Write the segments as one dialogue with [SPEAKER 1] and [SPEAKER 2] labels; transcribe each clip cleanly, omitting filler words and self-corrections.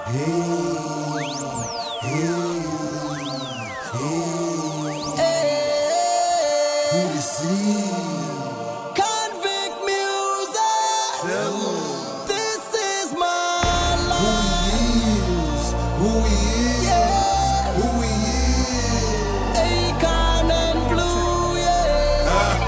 [SPEAKER 1] Who this is?
[SPEAKER 2] Convict music.
[SPEAKER 1] Tell 'em
[SPEAKER 2] This is my
[SPEAKER 1] who
[SPEAKER 2] life.
[SPEAKER 1] he is. Who he is.
[SPEAKER 2] Yeah.
[SPEAKER 1] Who he is.
[SPEAKER 2] Akon and Blue, yeah.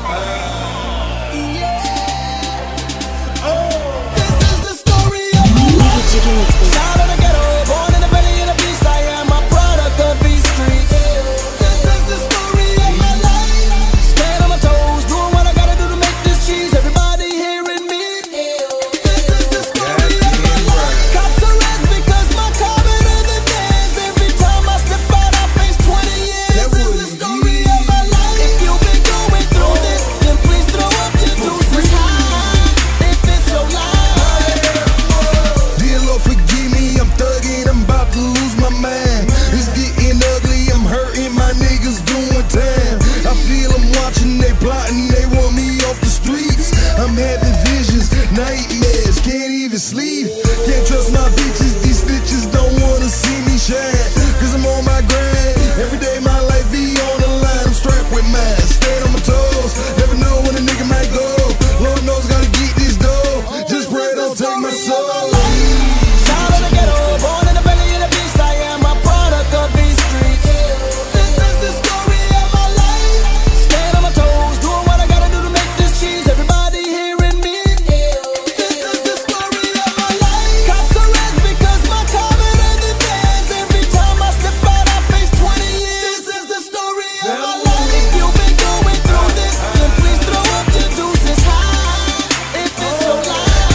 [SPEAKER 2] Yeah. This is the story of my life. Child of the ghetto, born in the belly of the beast. I am a product of these streets. This is the story of my life. Stand on my toes, doing what I gotta do to make this cheese. Everybody hearing me. This is the story of my life. Cops arrest because my car better than theirs. Every time I step out, I face 20 years. This is the story of my life. If you've been going through this, then please throw up your deuces high. If it's your life.
[SPEAKER 1] Dear Lord, forgive me, I'm thugging, I'm about to lose my mind. It's getting ugly, I'm hurting, my niggas doing time. I feel I'm watching, they plotting, they want me off the streets. I'm having visions, nightmares, can't even sleep. Can't trust my bitches, these bitches don't wanna see me shine. Cause I'm on my grind, every day my life be on the line. I'm strapped with mine, stand on my toes, never know when a nigga might go. Lord knows gotta get this dough, just pray don't take my soul.
[SPEAKER 2] Child of the ghetto, born in the belly of the beast. I am a product of these streets. This is the story of my life. Stand on my toes, doing what I gotta do to make this cheese. Everybody hearing me. This is the story of my life. Cops arrest because my car better than theirs. Every time I step out, I face 20 years. This is the story of my life. If you've been going through this, then please throw up your deuces high. If it's your life.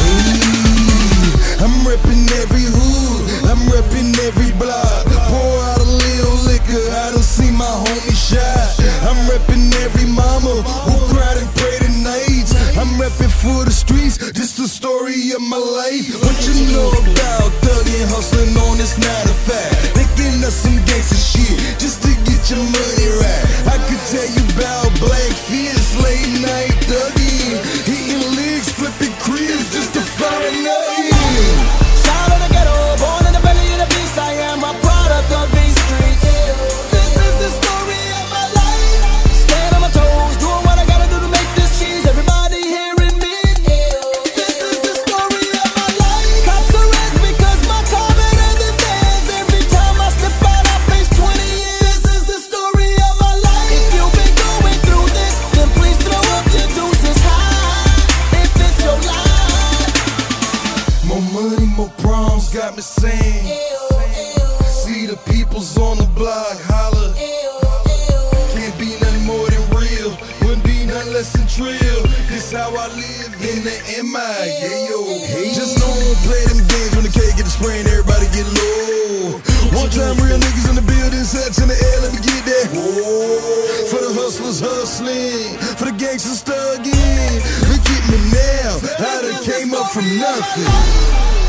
[SPEAKER 1] I'm reppin' every hood, I'm reppin' every block. Pour out a little liquor, I done see my homie shot. I'm reppin' every mama who cried and prayed at nights. I'm reppin' for the streets, this the story of my life. What you know about thuggin', hustlin' on this 9 to 5? Thinking of some gangsta shit, just to get your money right. I could tell you about black fierce, late night thuggin', hitting licks, flipping cribs just to find nothing.
[SPEAKER 2] Child of the ghetto, born in the belly of the beast. I am a product of these streets. This is the story of my life. Stand on my toes, doing what I gotta do to make this cheese. Everybody hearing me. This is the story of my life. Cops arrest because my car better than theirs. Every time I step out, I face 20 years. This is the story of my life. If you've been going through this, then please throw up your deuces high. If it's your life.
[SPEAKER 1] More money, more problems got me saying. See the peoples on the block holler. Can't be nothing more than real. Wouldn't be nothing less than trill. This how I live in the MI. Yeah, yo. Just don't play them games when the K get the spray and everybody get low. One time real niggas in the building, sets in the air, let me get that. For the hustlers hustling, for the gangsters thugging. Look at me now, I done came up from nothing.